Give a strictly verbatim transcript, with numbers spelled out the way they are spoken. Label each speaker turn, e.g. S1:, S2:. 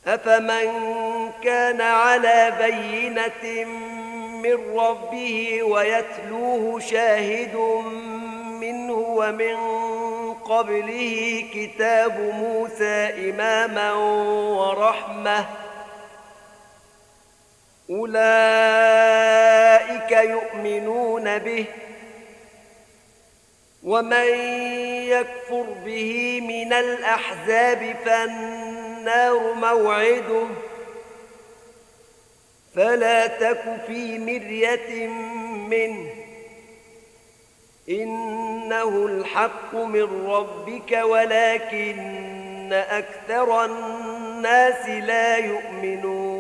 S1: أفمن كان على بينة من ربه ويتلوه شاهد منه ومن قبله كتاب موسى إماما ورحمة أولئك يؤمنون به ومن يكفر به من الأحزاب فالنار موعده فلا تك في مرية منه إنه الحق من ربك ولكن أكثر الناس لا يؤمنون